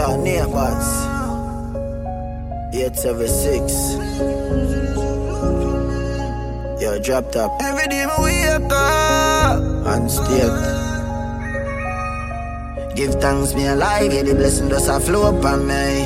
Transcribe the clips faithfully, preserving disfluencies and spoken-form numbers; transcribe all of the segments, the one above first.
Your neighbors, eight seven six. Yo, drop top. Every day I wake up And state. Give thanks me alive, yeah, the blessing does a flow upon me.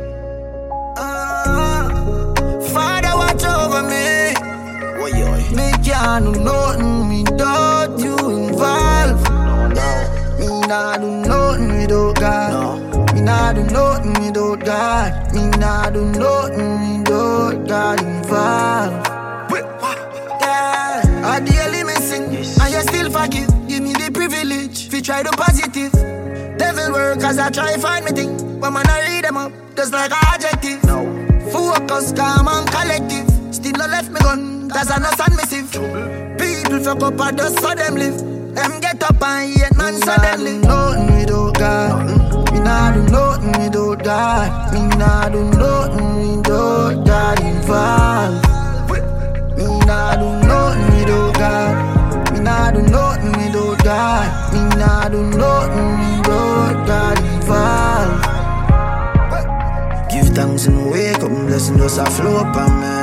uh, Father watch over me. Oi, oi. Me can't do nothing without you involved. No, no, Me nah do nothing without God. no. Me nah do nothing without God. Me nah do nothing without God involved. Yeah, I daily missing, Yes. and you still forgive. Give me the privilege, fi try the positive. Devil work as I try find me thing, but man I read them up, just like an adjective. No. Focus, calm and collective. Still no left me gun, cause I no submissive. People fuck up and just so them live. Them get up and hate man so them live. Nothing without God. Me nah do nothing without God. Me nah do nothing without God involved. Me nah do nothing without God. Me nah do nothing without God. Me nah do nothing without God involved. Give thanks and wake up, blessing does a flow upon me.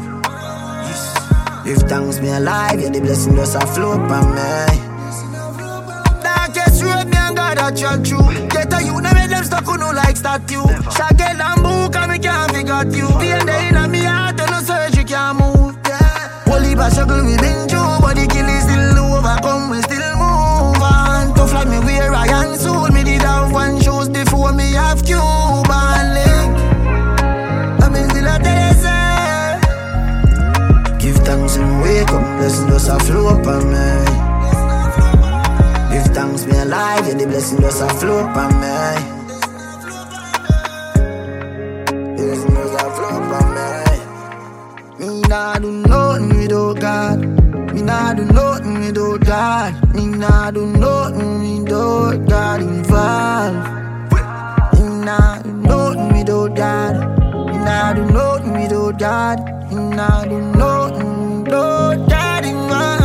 Give thanks me alive, yeah, the blessing does a flow upon me. Darkest road, me and God a chat through. Get a you, now make them stuck on no like statue. Shaggy and book, and me can't figure you. Pain day in me heart, and no surgery can't move. Yeah. Only by struggle we been through, but the kill is still overcome, we still move on. Tough like me wear iron suit, me did have one shoes before me have Cuban link. I mean still a desert. Give thanks and wake up, blessing does a flow upon me. Give thanks me alive, yeah, the blessing does a flow upon me. The blessing does a flow upon me. Me nah do nothing without God. Me nah do nothing without God. Me nah do nothing without God involved. Me nah do nothing without God. Me nah do nothing without God. Me nah do nothing without God involved.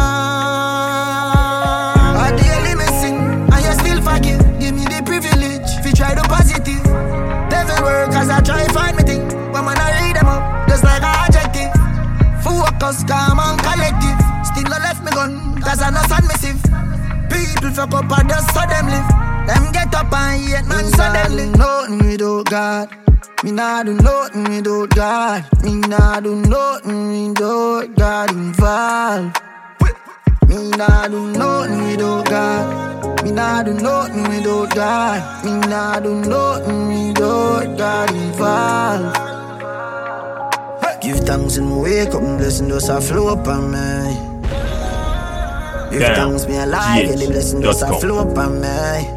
I daily missing, and you still forgive. Give me the privilege, fi try the positive. Devil work as I try find me thing, but man I read them up, just like an adjective. Focus, calm and collective. Still no left me gun, cause I no submissive. People fuck up and just so them live. Them get up and hate man so them live. Nothing without God. Me nah do nothing without God. Me nah do nothing without God involved. Me nah do nothing without God. Me nah do nothing without God. Me nah do nothing without God involved. Give thanks and wake up, blessing does a flow upon me. Give Damn. thanks me alive, yeah, the blessing does a G H dot com. flow upon me.